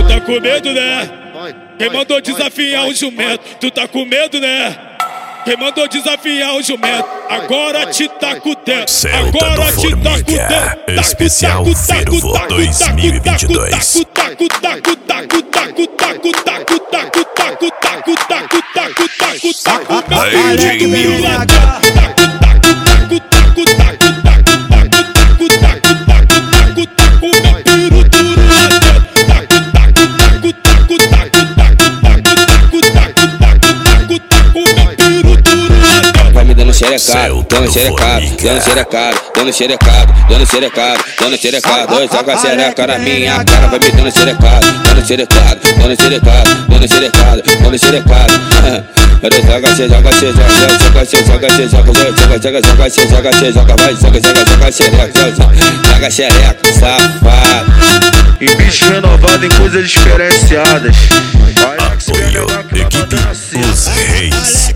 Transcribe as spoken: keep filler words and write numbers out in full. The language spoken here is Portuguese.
tá com medo, né? Quem mandou desafiar o jumento? Tu tá com medo, né? Quem mandou desafiar o jumento? Agora te taco dentro. Agora te taco dentro. Especial Fervo dois mil e vinte e dois. Taco, taco, taco, taco, taco, taco, taco, taco, taco, taco, taco, taco, taco, taco. Aí, D J Mil. Xerecado, dando xerecado, dando xerecado, dando xerecado, dando xerecado, dando xerecado. Dois joga xereca na minha cara, vai me dando xerecado, dando xerecado, dando xerecado, dando xerecado, dando xerecado. Joga xe, joga xe, joga xe, joga xe, joga xe, joga joga joga xe, joga xe, joga vai, joga joga joga xereca, joga xereca, safado. E bicho renovado em coisas diferenciadas. Apoio, equipe Os Reis.